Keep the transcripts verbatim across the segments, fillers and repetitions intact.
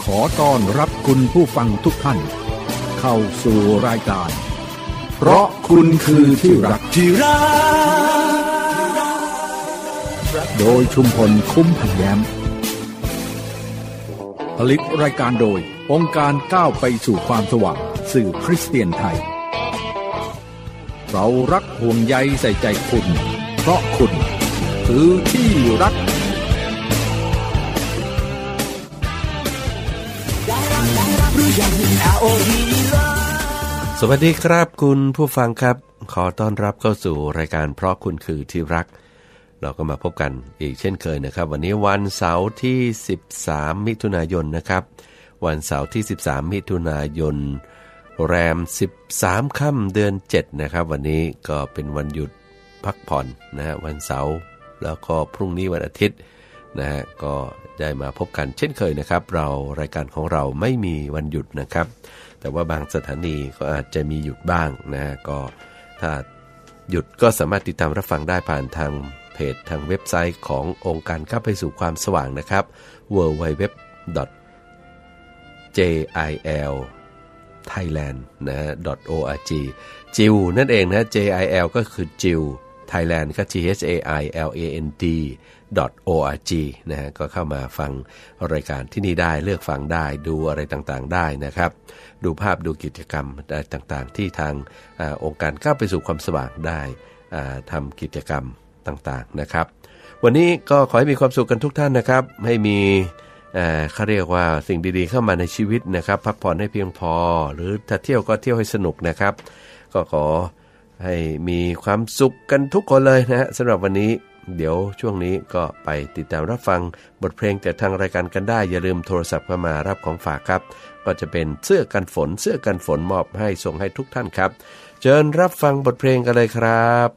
ขอต้อนรับคุณผู้ฟังทุกท่านเข้าสู่รายการเพราะคุณคือที่รักที่รักโดยชุมพลคุ้มพันแย้มผลิตรายการโดยองค์การก้าวไปสู่ความสว่างสื่อคริสเตียนไทยเรารักห่วงใยใส่ใจคุณเพราะคุณคือที่รักสวัสดีครับคุณผู้ฟังครับขอต้อนรับเข้าสู่รายการเพราะคุณคือที่รักเราก็มาพบกันอีกเช่นเคยนะครับวันนี้วันเสาร์ที่สิบสามมิถุนายนนะครับวันเสาร์ที่สิบสามมิถุนายนแรมสิบสามค่ำเดือนเจ็ดนะครับวันนี้ก็เป็นวันหยุดพักผ่อนนะฮะวันเสาร์แล้วก็พรุ่งนี้วันอาทิตย์นะฮะก็ได้มาพบกันเช่นเคยนะครับเรารายการของเราไม่มีวันหยุดนะครับแต่ว่าบางสถานีก็อาจจะมีหยุดบ้างนะฮะก็ถ้าหยุดก็สามารถติดตามรับฟังได้ผ่านทางเพจทางเว็บไซต์ขององค์การก้าวไปสู่ความสว่างนะครับ ดับเบิลยู ดับเบิลยู ดับเบิลยู ดอท เจ ไอ แอล ไทยแลนด์ นะฮะ .org จิวนั่นเองนะ เจ ไอ แอล ก็คือจิว Thailand ก็ ที เอช เอ ไอ แอล เอ เอ็น ดี .org นะฮะก็เข้ามาฟังรายการที่นี่ได้เลือกฟังได้ดูอะไรต่างๆได้นะครับดูภาพดูกิจกรรมต่างๆที่ทางอองค์การก้าวไปสู่ความสว่างได้ทำกิจกรรมต่างๆนะครับวันนี้ก็ขอให้มีความสุขกันทุกท่านนะครับให้มีเขาเรียกว่าสิ่งดีๆเข้ามาในชีวิตนะครับพักผ่อนให้เพียงพอหรือถ้าเที่ยวก็เที่ยวให้สนุกนะครับก็ขอให้มีความสุขกันทุกคนเลยนะฮะสำหรับวันนี้เดี๋ยวช่วงนี้ก็ไปติดตามรับฟังบทเพลงจากทางรายการกันได้อย่าลืมโทรศัพท์เข้ามารับของฝากครับก็จะเป็นเสื้อกันฝนเสื้อกันฝนมอบให้ส่งให้ทุกท่านครับเชิญรับฟังบทเพลงกันเลยครับ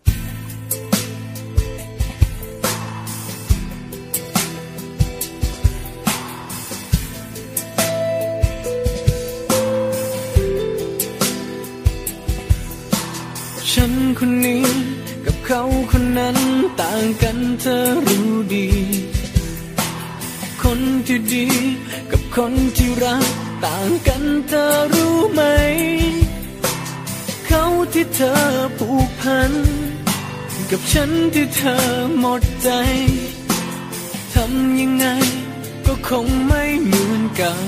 ฉันคนนี้กับเขาคนนั้นต่างกันเธอรู้ดีคนที่ดีกับคนที่รักต่างกันเธอรู้ไหมเขาที่เธอผูกพันกับฉันที่เธอหมดใจทำยังไงก็คงไม่เหมือนเก่า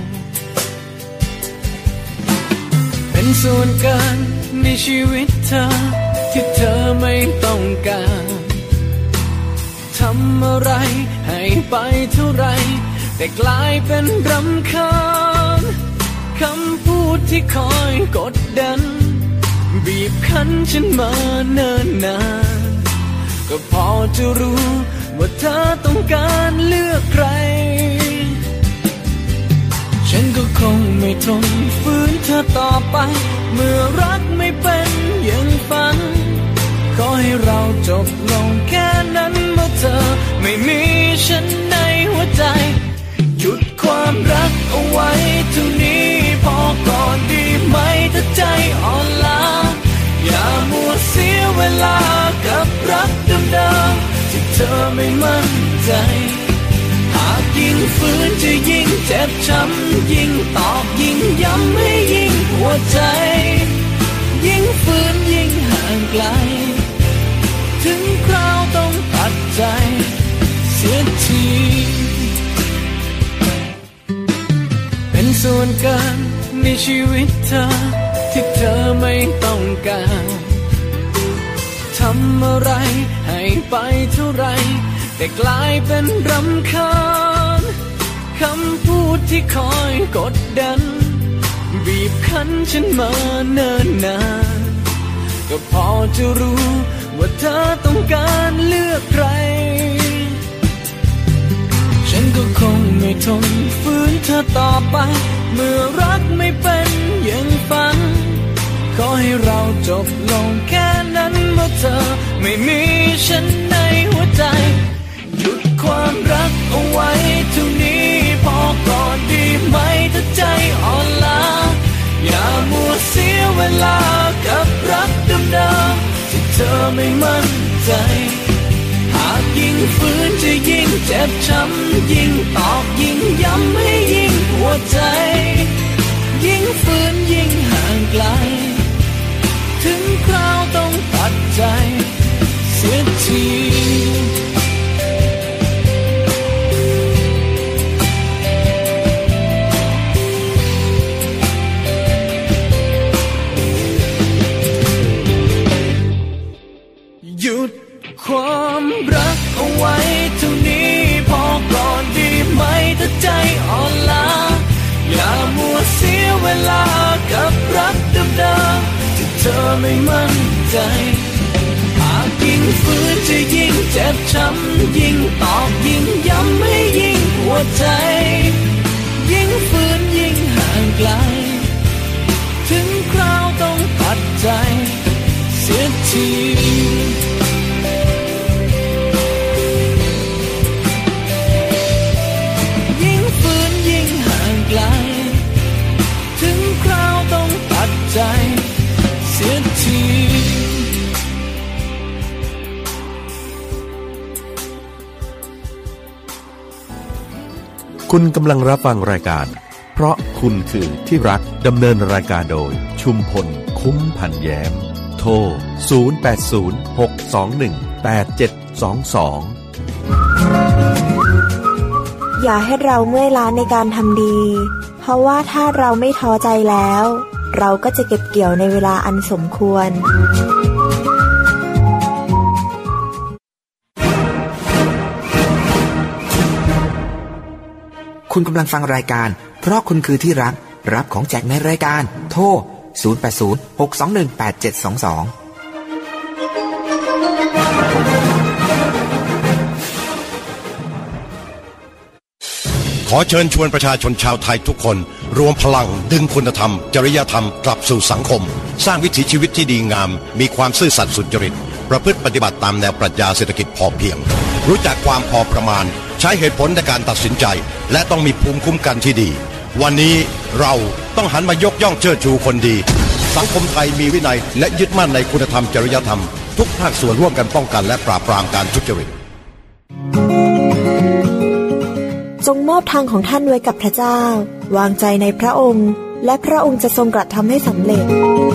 เป็นส่วนเกินในชีวิตเธอที่เธอไม่ต้องการทำอะไรให้ไปเท่าไรแต่กลายเป็นรำคาญคำพูดที่คอยกดดันบีบคั้นฉันมาเนิ่นนานก็พอจะรู้ว่าเธอต้องการเลือกใครฉันก็คงไม่ทนฝืนเธอต่อไปเมื่อรักไม่เป็นอย่างฝันขอให้เราจบลงแค่นั้นเมื่อเธอไม่มีฉันในหัวใจหยุดความรักเอาไว้เท่านี้พอก่อนดีไหมถ้าใจอ่อนล้าอย่ามัวเสียเวลากับรักเดิมๆที่เธอไม่มั่นใจหากยิ่งฝืนจะยิ่งเจ็บช้ำยิ่งตอกยิ่งย้ำให้ยิ่งปวดใจยิ่งฝืนยิ่งห่างไกลถึงคราวต้องตัดใจเสียทีเป็นส่วนเกินในชีวิตเธอที่เธอไม่ต้องการทำอะไรให้ไปเท่าไรแต่กลายเป็นรำคาญคำพูดที่คอยกดดันบีบคั้นฉันมาเนิ่นนานก็พอจะรู้ว่าเธอต้องการเลือกใครฉันก็คงไม่ทนฝืนเธอต่อไปเมื่อรักไม่เป็นอย่างฝันขอให้เราจบลงแค่นั้นเมื่อเธอไม่มีฉันในหัวใจหยุดความรักเอาไว้เท่านี้พอก่อนดีไหมถ้าใจอ่อนล้าอย่ามัวเสียเวลากับรักเดิมๆที่เธอไม่มั่นใจหากยิ่งฝืนจะยิ่งเจ็บช้ำยิ่งตอกยิ่งย้ำให้ยิ่งปวดใจยิ่งฝืนยิ่งห่างไกลถึงคราวต้องตัดใจเสียทีหยุดความรักเอาไว้เท่านี้พอก่อนดีไหมถ้าใจอ่อนล้าอย่ามัวเสียเวลากับรักเดิมๆที่เธอไม่มั่นใจหากยิ่งฝืนจะยิ่งเจ็บช้ำยิ่งตอกยิ่งย้ำให้ยิ่งปวดใจยิ่งฝืนยิ่งห่างไกลถึงคราวต้องตัดใจเสียทียิ่งฝืนยิ่งห่างไกลถึงคราวต้องตัดใจเสียทีคุณกำลังรับฟังรายการเพราะคุณคือที่รักดำเนินรายการโดยชุมพลคุ้มพันแย้มโทรศูนย์ แปด ศูนย์ หก สอง หนึ่ง แปด เจ็ด สอง สองอย่าให้เราเมื่อยล้าในการทำดีเพราะว่าถ้าเราไม่ท้อใจแล้วเราก็จะเก็บเกี่ยวในเวลาอันสมควรคุณกำลังฟังรายการเพราะคุณคือที่รักรับของแจกในรายการโทรศูนย์ แปด ศูนย์ หก สอง หนึ่ง แปด เจ็ด สอง สองขอเชิญชวนประชาชนชาวไทยทุกคนรวมพลังดึงคุณธรรมจริยธรรมกลับสู่สังคมสร้างวิถีชีวิตที่ดีงามมีความซื่อสัตย์สุจริตประพฤติปฏิบัติตามแนวปรัชญาเศรษฐกิจพอเพียงรู้จักความพอประมาณใช้เหตุผลในการตัดสินใจและต้องมีภูมิคุ้มกันที่ดีวันนี้เราต้องหันมายกย่องเชิดชูคนดีสังคมไทยมีวินัยและยึดมั่นในคุณธรรมจริยธรรมทุกภาคส่วนร่วมกันป้องกันและปราบปรามการทุจริตจงมอบทางของท่านไว้กับพระเจ้าวางใจในพระองค์และพระองค์จะทรงกระทำให้สำเร็จ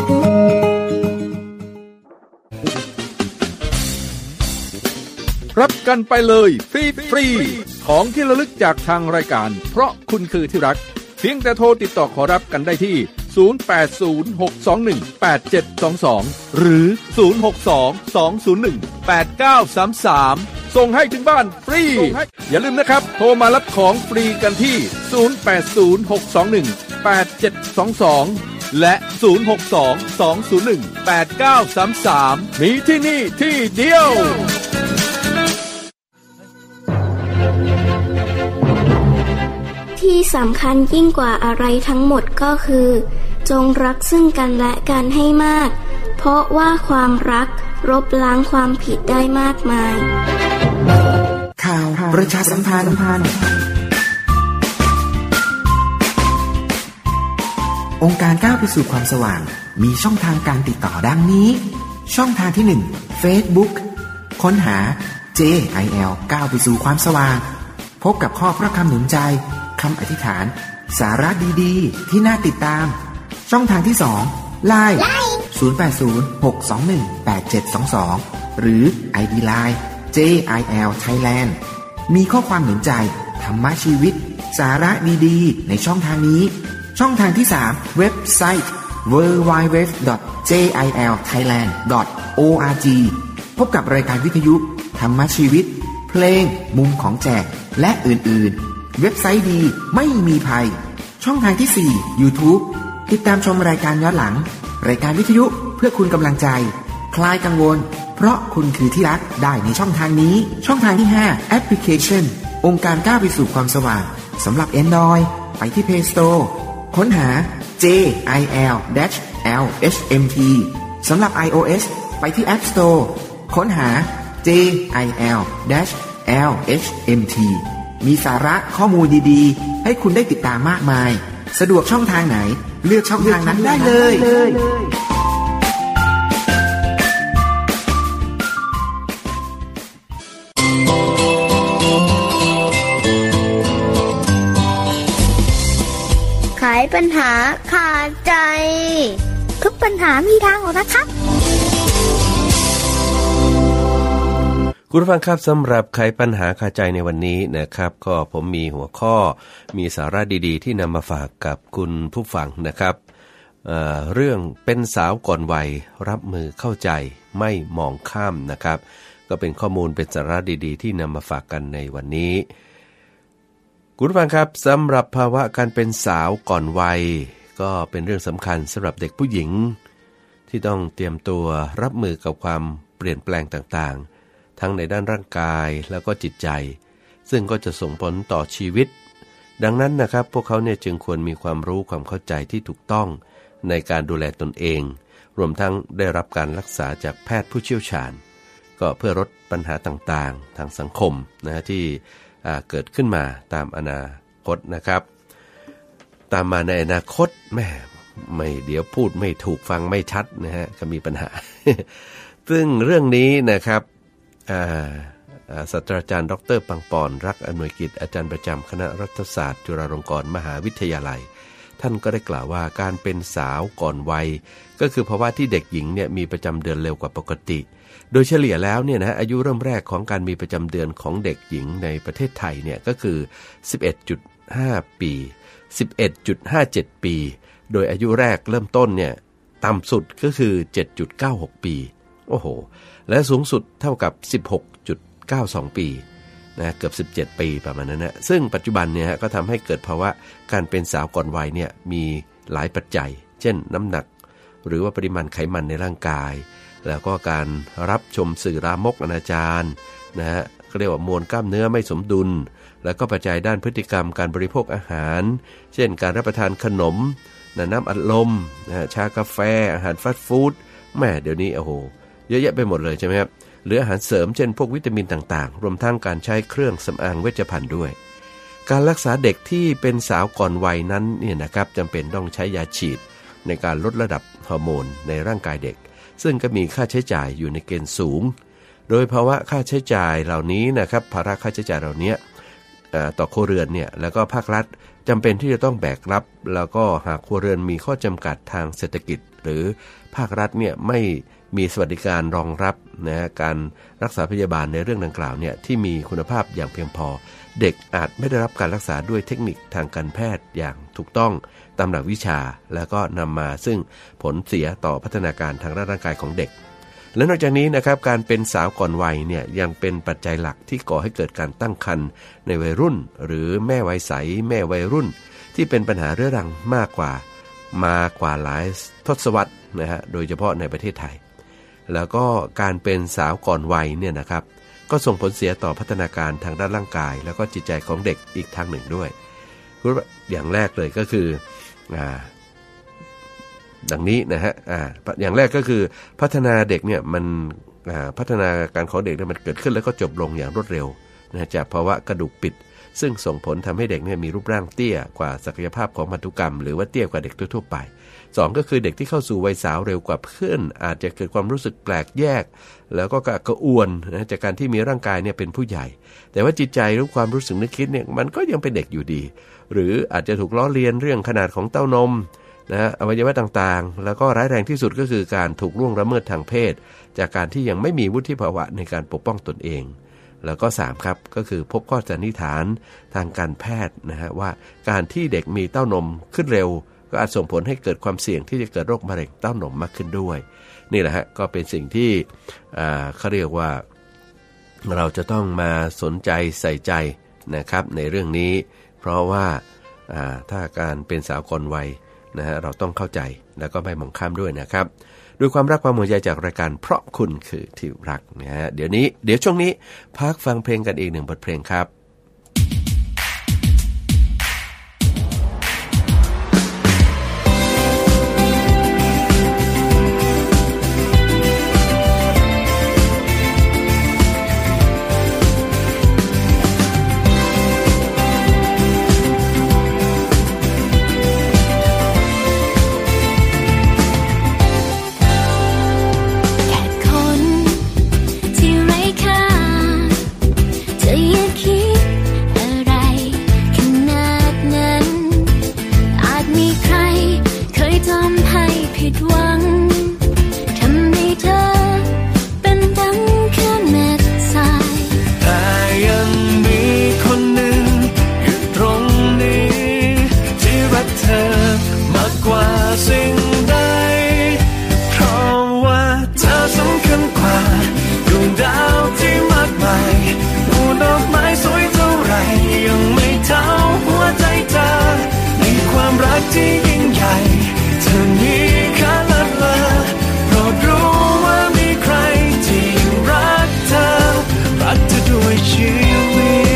รับกันไปเลยฟรีฟรีของที่ระลึกจากทางรายการเพราะคุณคือที่รักเพียงแต่โทรติดต่อขอรับกันได้ที่ศูนย์ แปด ศูนย์ หก สอง หนึ่ง แปด เจ็ด สอง สองหรือศูนย์ หก สอง สอง ศูนย์ หนึ่ง แปด เก้า สาม สามส่งให้ถึงบ้านฟรีอย่าลืมนะครับโทรมารับของฟรีกันที่ศูนย์ แปด ศูนย์ หก สอง หนึ่ง แปด เจ็ด สอง สองและศูนย์ หก สอง สอง ศูนย์ หนึ่ง แปด เก้า สาม สามมีที่นี่ที่เดียวที่สำคัญยิ่งกว่าอะไรทั้งหมดก็คือจงรักซึ่งกันและกันให้มากเพราะว่าความรักลบล้างความผิดได้มากมายข่าวประชาสัมพันธ์องค์การก้าวไปสู่ความสว่างมีช่องทางการติดต่อดังนี้ช่องทางที่หนึ่ง Facebook ค้นหา เจ ไอ แอล ก้าวไปสู่ความสว่างพบกับข้อพระคำหนุนใจคำอธิษฐานสาระดีๆที่น่าติดตามช่องทางที่สอง ไลน์ ศูนย์ แปด ศูนย์ หก สอง หนึ่ง แปด เจ็ด สอง สองหรือ ไอ ดี ไลน์ เจ ไอ แอล Thailand มีข้อความหนุนใจธรรมะชีวิตสาระดีๆในช่องทางนี้ช่องทางที่สามเว็บไซต์ ดับเบิลยู ดับเบิลยู ดับเบิลยู ดอท เจ ไอ แอล ไทยแลนด์ ดอท โอ อาร์ จี พบกับรายการวิทยุธรรมะชีวิตเพลงมุมของแจกและอื่นๆเว็บไซต์ดีไม่มีภัยช่องทางที่สี่ YouTube ติดตามชมรายการย้อนหลังรายการวิทยุเพื่อคุณกำลังใจคลายกังวลเพราะคุณคือที่รักได้ในช่องทางนี้ช่องทางที่ห้าแอปพลิเคชันองค์การก้าวไปสู่ความสว่างสำหรับ Android ไปที่ Play Store ค้นหา เจ ไอ แอล แอล เอช เอ็ม ที สำหรับ iOS ไปที่ App Store ค้นหา เจ ไอ แอล แอล เอช เอ็ม ที มีสาระข้อมูลดีๆให้คุณได้ติดตามมากมายสะดวกช่องทางไหนเลือกช่องทางนั้นได้เลยปัญหาคาใจทุกปัญหามีทางออกนะครับคุณผู้ฟังครับสำหรับไขปัญหาคาใจในวันนี้นะครับก็ผมมีหัวข้อมีสาระดีๆที่นำมาฝากกับคุณผู้ฟังนะครับ เอ่อ เรื่องเป็นสาวก่อนวัยรับมือเข้าใจไม่มองข้ามนะครับก็เป็นข้อมูลเป็นสาระดีๆที่นำมาฝากกันในวันนี้คุณผู้ฟังครับสำหรับภาวะการเป็นสาวก่อนวัยก็เป็นเรื่องสำคัญสำหรับเด็กผู้หญิงที่ต้องเตรียมตัวรับมือกับความเปลี่ยนแปลงต่างๆทั้งในด้านร่างกายแล้วก็จิตใจซึ่งก็จะส่งผลต่อชีวิตดังนั้นนะครับพวกเขาเนี่ยจึงควรมีความรู้ความเข้าใจที่ถูกต้องในการดูแลตนเองรวมทั้งได้รับการรักษาจากแพทย์ผู้เชี่ยวชาญก็เพื่อลดปัญหาต่างๆทางสังคมนะที่เกิดขึ้นมาตามอนาคตนะครับตามมาในอนาคตแม่ไม่เดี๋ยวพูดไม่ถูกฟังไม่ชัดนะฮะก็มีปัญหา ซึ่งเรื่องนี้นะครับศาสตราจารย์ดร.ปังปอนรักอำนวยกิจอาจารย์ประจำคณะรัฐศาสตร์จุฬาลงกรณ์มหาวิทยาลัยท่านก็ได้กล่าวว่าการเป็นสาวก่อนวัยก็คือภาวะที่เด็กหญิงเนี่ยมีประจำเดือนเร็วกว่าปกติโดยเฉลี่ยแล้วเนี่ยนะอายุเริ่มแรกของการมีประจำเดือนของเด็กหญิงในประเทศไทยเนี่ยก็คือ สิบเอ็ดจุดห้า ปี สิบเอ็ดจุดห้าเจ็ด ปีโดยอายุแรกเริ่มต้นเนี่ยต่ำสุดก็คือ เจ็ดจุดเก้าหก ปีโอ้โหและสูงสุดเท่ากับ สิบหกจุดเก้าสอง ปีนะเกือบสิบเจ็ดปีประมาณนั้นนะซึ่งปัจจุบันเนี่ยก็ทำให้เกิดภาวะการเป็นสาวก่อนวัยเนี่ยมีหลายปัจจัยเช่นน้ำหนักหรือว่าปริมาณไขมันในร่างกายแล้วก็การรับชมสื่อลามกอนาจารนะฮะเขาเรียกว่ามวลกล้ามเนื้อไม่สมดุลแล้วก็ปัจจัยด้านพฤติกรรมการบริโภคอาหารเช่นการรับประทานขนมน้ำอัดลมนะชากาแฟอาหารฟาสต์ฟู้ดแม่เดี๋ยวนี้โอ้โหเยอะแยะไปหมดเลยใช่ไหมครับหรืออาหารเสริมเช่นพวกวิตามินต่างๆรวมทั้งการใช้เครื่องสำอางเวชภัณฑ์ด้วยการรักษาเด็กที่เป็นสาวก่อนวัยนั้นเนี่ยนะครับจำเป็นต้องใช้ยาฉีดในการลดระดับฮอร์โมนในร่างกายเด็กซึ่งก็มีค่าใช้จ่ายอยู่ในเกณฑ์สูงโดยภาวะค่าใช้จ่ายเหล่านี้นะครับภาระค่าใช้จ่ายเหล่านี้ต่อครัวเรือนเนี่ยแล้วก็ภาครัฐจำเป็นที่จะต้องแบกรับแล้วก็หากครัวเรือนมีข้อจำกัดทางเศรษฐกิจหรือภาครัฐเนี่ยไม่มีสวัสดิการรองรับนะการรักษาพยาบาลในเรื่องดังกล่าวเนี่ยที่มีคุณภาพอย่างเพียงพอเด็กอาจไม่ได้รับการรักษาด้วยเทคนิคทางการแพทย์อย่างถูกต้องตามหลักวิชาแล้วก็นำมาซึ่งผลเสียต่อพัฒนาการทางร่างกายของเด็กและนอกจากนี้นะครับการเป็นสาวก่อนวัยเนี่ยยังเป็นปัจจัยหลักที่ก่อให้เกิดการตั้งครรภ์ในวัยรุ่นหรือแม่วัยใสแม่วัยรุ่นที่เป็นปัญหาเรื้อรังมากกว่ามากว่าหลายทศวรรษนะฮะโดยเฉพาะในประเทศไทยแล้วก็การเป็นสาวก่อนวัยเนี่ยนะครับก็ส่งผลเสียต่อพัฒนาการทางด้านร่างกายแล้วก็จิตใจของเด็กอีกทางหนึ่งด้วยอย่างแรกเลยก็คืออ่าดังนี้นะฮะอ่าอย่างแรกก็คือพัฒนาเด็กเนี่ยมันอ่าพัฒนาการของเด็กเนี่ยมันเกิดขึ้นแล้วก็จบลงอย่างรวดเร็วนะจากภาวะกระดูกปิดซึ่งส่งผลทำให้เด็กเนี่ยมีรูปร่างเตี้ยกว่าศักยภาพของพันธุกรรมหรือว่าเตี้ยกว่าเด็กทั่วๆไปสองก็คือเด็กที่เข้าสู่วัยสาวเร็วกว่าเพื่อนอาจจะเกิดความรู้สึกแปลกแยกแล้วก็กระอ่วนนะจากการที่มีร่างกายเนี่ยเป็นผู้ใหญ่แต่ว่าจิตใจหรือความรู้สึกนึกคิดเนี่ยมันก็ยังเป็นเด็กอยู่ดีหรืออาจจะถูกล้อเลียนเรื่องขนาดของเต้านมนะอวัยวะต่างๆแล้วก็ร้ายแรงที่สุดก็คือการถูกล่วงละเมิดทางเพศจากการที่ยังไม่มีวุฒิภาวะในการปกป้องตนเองแล้วก็สามครับก็คือพบข้อสันนิษฐานทางการแพทย์นะฮะว่าการที่เด็กมีเต้านมขึ้นเร็วก็อาจส่งผลให้เกิดความเสี่ยงที่จะเกิดโรคมะเร็งเต้านมมากขึ้นด้วยนี่แหละฮะก็เป็นสิ่งที่อ่าเขาเรียกว่าเราจะต้องมาสนใจใส่ใจนะครับในเรื่องนี้เพราะว่าอ่าถ้าการเป็นสาวก่อนวัยนะฮะเราต้องเข้าใจแล้วก็ไม่มองข้ามด้วยนะครับด้วยความรักความห่วงใยจากรายการเพราะคุณคือที่รักนะฮะเดี๋ยวนี้เดี๋ยวช่วงนี้พักฟังเพลงกันอีกหนึ่งบทเพลงครับจะอย่าคิดชีวิต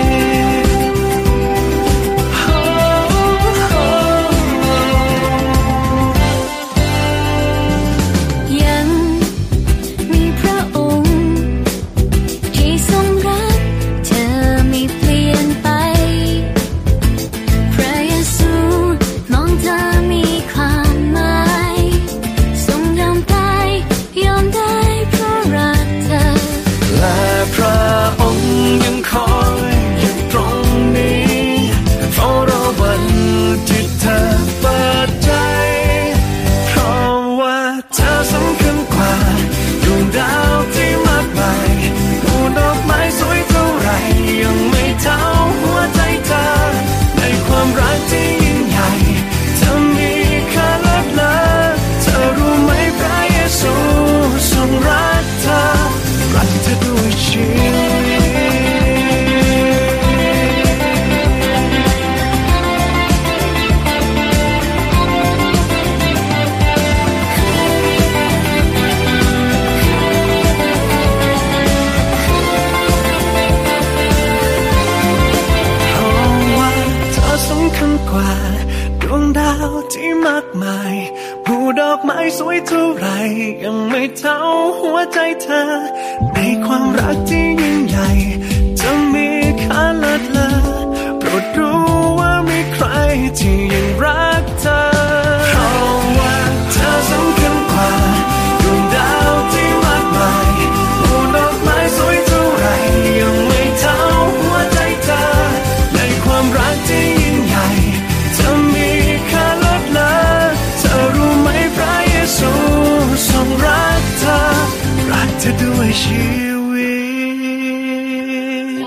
สวยเท่าไรยังไม่เท่าหัวใจเธอในความรักที่ยิ่งใหญ่จะมีค่าเลิศเลอโปรดรู้ว่ามีใครที่ยังรักเธอเพราะว่าเธอสำคัญกว่าดวงดาวที่มากมายหมู่ดอกไม้สวยเท่าไรยังไม่เท่าหัวใจเธอในความรักที่ยิ่งใหญ่จะมีค่าเลิศเลอเธอรู้ไหมพระเยซูทรงรักเธอรักเธอด้วยชีวิต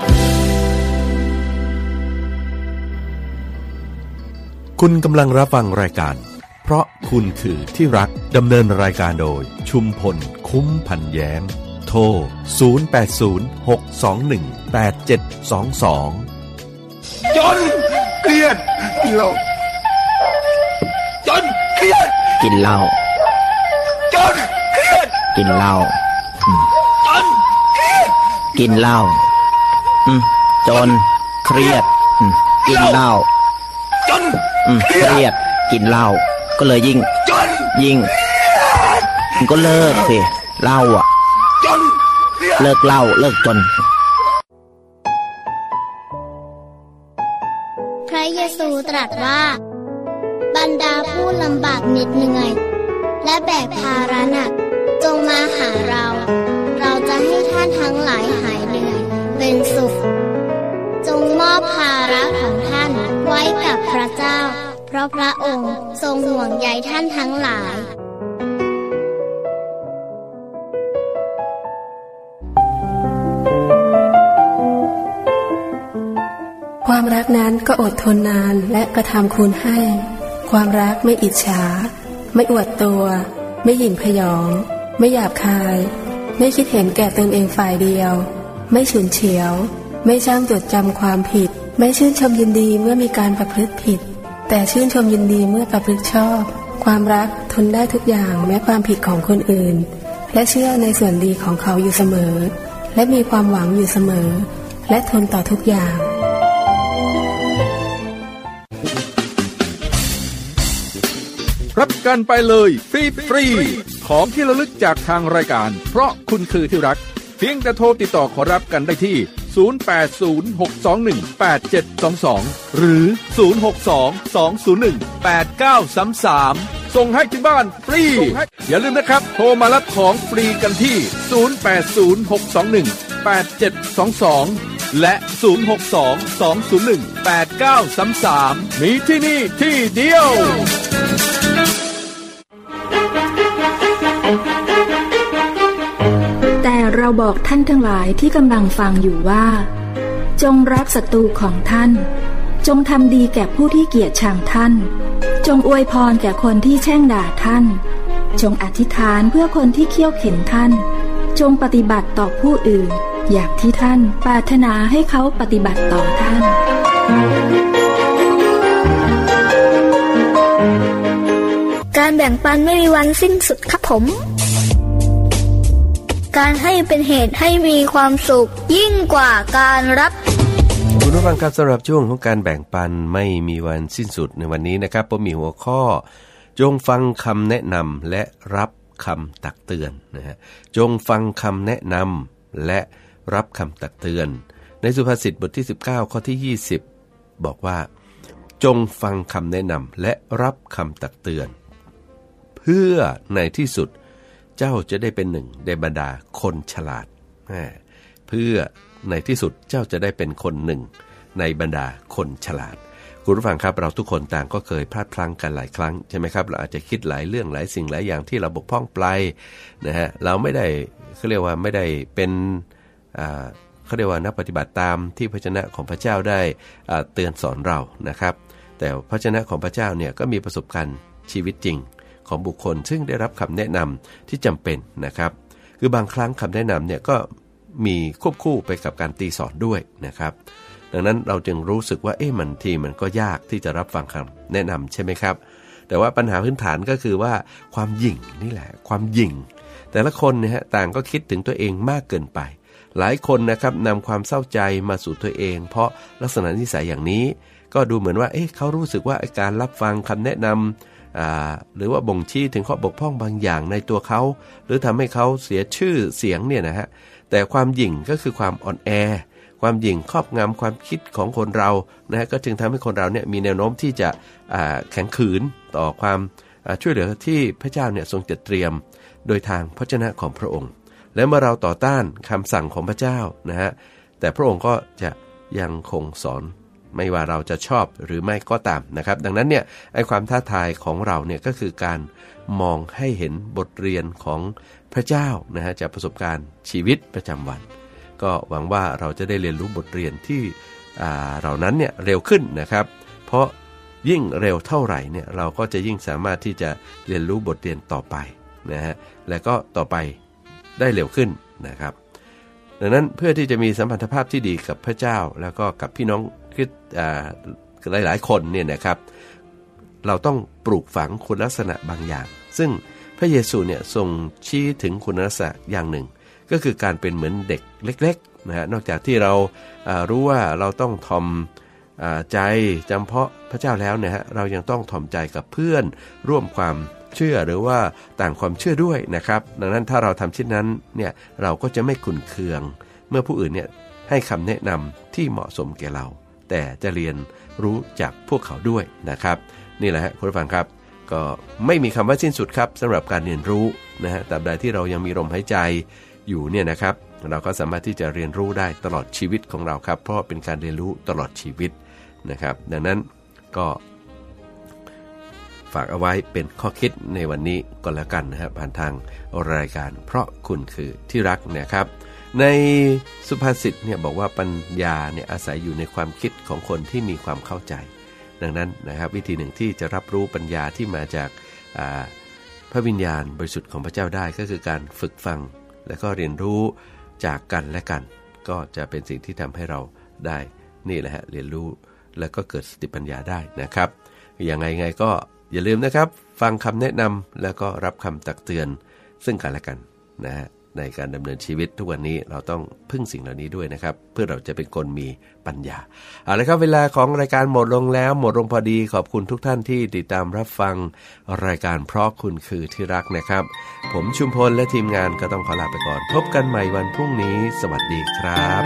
คุณกำลังรับฟังรายการเพราะคุณคือที่รักดำเนินรายการโดยชุมพลคุ้มพันแย้มโทรศูนย์ แปด ศูนย์ หก สอง หนึ่ง แปด เจ็ด สอง สองจนเครียดกินเหล้าจนเครียดกินเหล้าจนเครียดกินเหล้าจนเครียดกินเหล้าจนเครียดกินเหล้าจนเครียดกินเหล้าก็เลยยิ่งยิ่งก็เลิกสิเหล้าอ่ะเลิกเหล้าเลิกจนพระเยซูตรัสว่าบรรดาผู้ลำบากเหน็ดเหนื่อยและแบกภาระหนักจงมาหาเราเราจะให้ท่านทั้งหลายหายเหนื่อยเป็นสุขจงมอบภาระของท่านไว้กับพระเจ้าเพราะพระองค์ทรงห่วงใยท่านทั้งหลายความรักนั้นก็อดทนนานและกระทำคุณให้ความรักไม่อิจฉาไม่อวดตัวไม่หยิ่งพยองไม่หยาบคายไม่คิดเห็นแก่ตนเองฝ่ายเดียวไม่ฉุนเฉียวไม่ช่างจดจำความผิดไม่ชื่นชมยินดีเมื่อมีการประพฤติผิดแต่ชื่นชมยินดีเมื่อประพฤติชอบความรักทนได้ทุกอย่างแม้ความผิดของคนอื่นและเชื่อในส่วนดีของเขาอยู่เสมอและมีความหวังอยู่เสมอและทนต่อทุกอย่างรับกันไปเลยฟรีฟรีของที่ระลึกจากทางรายการเพราะคุณคือที่รักเพียงแต่โทรติดต่อขอรับกันได้ที่ศูนย์ แปด ศูนย์ หก สอง หนึ่ง แปด เจ็ด สอง สองหรือศูนย์ หก สอง สอง ศูนย์ หนึ่ง แปด เก้า สาม สามส่งให้ถึงบ้านฟรีอย่าลืมนะครับโทรมารับของฟรีกันที่ศูนย์ แปด ศูนย์ หก สอง หนึ่ง แปด เจ็ด สอง สองและศูนย์ หก สอง สอง ศูนย์ หนึ่ง แปด เก้า สาม สามมีที่นี่ที่เดียวแต่เราบอกท่านทั้งหลายที่กำลังฟังอยู่ว่าจงรักศัตรูของท่านจงทำดีแก่ผู้ที่เกลียดชังท่านจงอวยพรแก่คนที่แช่งด่าท่านจงอธิษฐานเพื่อคนที่เคี่ยวเข็นท่านจงปฏิบัติต่อผู้อื่นอย่างที่ท่านปรารถนาให้เขาปฏิบัติต่อท่านการแบ่งปันไม่มีวันสิ้นสุดครับผมการให้เป็นเหตุให้มีความสุขยิ่งกว่าการรับคุณผู้ฟังครับสำหรับช่วงของการแบ่งปันไม่มีวันสิ้นสุดในวันนี้นะครับผมมีหัวข้อจงฟังคำแนะนำและรับคำตักเตือนนะฮะจงฟังคำแนะนำและรับคำตักเตือนในสุภาษิตบทที่สิบเก้าข้อที่ยี่สิบบอกว่าจงฟังคำแนะนำและรับคำตักเตือนเพื่อในที่สุดเจ้าจะได้เป็นหนึ่งในบรรดาคนฉลาดเพื่อในที่สุดเจ้าจะได้เป็นคนหนึ่งในบรรดาคนฉลาดคุณผู้ฟังครับเราทุกคนต่างก็เคยพลาดพลั้งกันหลายครั้งใช่ไหมครับเราอาจจะคิดหลายเรื่องหลายสิ่งหลายอย่างที่เราบกพร่องไปนะฮะเราไม่ได้เขาเรียกว่าไม่ได้เป็นอ่าเขาเรียกว่านักปฏิบัติตามที่พระวจนะของพระเจ้าได้เตือนสอนเรานะครับแต่พระวจนะของพระเจ้าเนี่ยก็มีประสบการณ์ชีวิตจริงของบุคคลซึ่งได้รับคำแนะนำที่จำเป็นนะครับคือบางครั้งคำแนะนำเนี่ยก็มีควบคู่ไปกับการตีสอนด้วยนะครับดังนั้นเราจึงรู้สึกว่าเอ๊ะมันทีมันก็ยากที่จะรับฟังคำแนะนำใช่ไหมครับแต่ว่าปัญหาพื้นฐานก็คือว่าความหยิ่งนี่แหละความหยิ่งแต่ละคนเนี่ยฮะต่างก็คิดถึงตัวเองมากเกินไปหลายคนนะครับนำความเศร้าใจมาสู่ตัวเองเพราะลักษณะนิสัยอย่างนี้ก็ดูเหมือนว่าเอ๊ะเขารู้สึกว่าการรับฟังคำแนะนำอ่าหรือว่าบ่งชี้ถึงข้อบกพร่องบางอย่างในตัวเขาหรือทำให้เขาเสียชื่อเสียงเนี่ยนะฮะแต่ความหยิ่งก็คือความอ่อนแอความหยิ่งครอบงำความคิดของคนเรานะฮะก็จึงทำให้คนเราเนี่ยมีแนวโน้มที่จะแข็งขืนต่อความช่วยเหลือที่พระเจ้าเนี่ยทรงจัดเตรียมโดยทางพระวจนะของพระองค์และเมื่อเราต่อต้านคำสั่งของพระเจ้านะฮะแต่พระองค์ก็จะยังคงสอนไม่ว่าเราจะชอบหรือไม่ก็ตามนะครับดังนั้นเนี่ยไอ้ความท้าทายของเราเนี่ยก็คือการมองให้เห็นบทเรียนของพระเจ้านะฮะจากประสบการณ์ชีวิตประจำวันก็หวังว่าเราจะได้เรียนรู้บทเรียนที่เหล่านั้นเนี่ยเร็วขึ้นนะครับเพราะยิ่งเร็วเท่าไหร่เนี่ยเราก็จะยิ่งสามารถที่จะเรียนรู้บทเรียนต่อไปนะฮะและก็ต่อไปได้เร็วขึ้นนะครับดังนั้นเพื่อที่จะมีสัมพันธภาพที่ดีกับพระเจ้าแล้วก็กับพี่น้องคริสต์หลายๆคนเนี่ยนะครับเราต้องปลูกฝังคุณลักษณะบางอย่างซึ่งพระเยซูเนี่ยทรงชี้ถึงคุณลักษณะอย่างหนึ่งก็คือการเป็นเหมือนเด็กเล็กๆนะฮะนอกจากที่เรารู้ว่าเราต้องทอมใจจำเพาะพระเจ้าแล้วเนี่ยฮะเรายังต้องทอมใจกับเพื่อนร่วมความเชื่อหรือว่าต่างความเชื่อด้วยนะครับดังนั้นถ้าเราทำเช่นนั้นเนี่ยเราก็จะไม่ขุ่นเคืองเมื่อผู้อื่นเนี่ยให้คำแนะนำที่เหมาะสมแก่เราแต่จะเรียนรู้จากพวกเขาด้วยนะครับนี่แหละฮะคุณผู้ฟังครับก็ไม่มีคำว่าสิ้นสุดครับสำหรับการเรียนรู้นะฮะตราบใดที่เรายังมีลมหายใจอยู่เนี่ยนะครับเราก็สามารถที่จะเรียนรู้ได้ตลอดชีวิตของเราครับเพราะเป็นการเรียนรู้ตลอดชีวิตนะครับดังนั้นก็ฝากเอาไว้เป็นข้อคิดในวันนี้ก็แล้วกันนะครับผ่านทางรายการเพราะคุณคือที่รักนะครับในสุภาษิตเนี่ยบอกว่าปัญญาเนี่ยอาศัยอยู่ในความคิดของคนที่มีความเข้าใจดังนั้นนะครับวิธีหนึ่งที่จะรับรู้ปัญญาที่มาจากพระวิญญาณบริสุทธิ์ของพระเจ้าได้ก็คือการฝึกฟังและก็เรียนรู้จากกันและกันก็จะเป็นสิ่งที่ทำให้เราได้นี่แหละฮะเรียนรู้แล้วก็เกิดสติปัญญาได้นะครับอย่างไงไงก็อย่าลืมนะครับฟังคำแนะนำแล้วก็รับคำตักเตือนซึ่งกันและกันนะฮะในการดำเนินชีวิตทุกวันนี้เราต้องพึ่งสิ่งเหล่านี้ด้วยนะครับเพื่อเราจะเป็นคนมีปัญญาเอาละครับเวลาของรายการหมดลงแล้วหมดลงพอดีขอบคุณทุกท่านที่ติดตามรับฟังรายการเพราะคุณคือที่รักนะครับผมชุมพลและทีมงานก็ต้องขอลาไปก่อนพบกันใหม่วันพรุ่งนี้สวัสดีครับ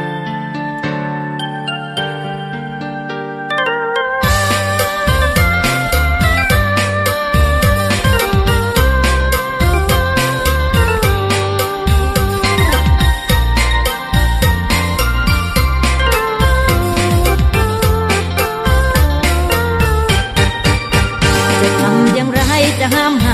ห้าม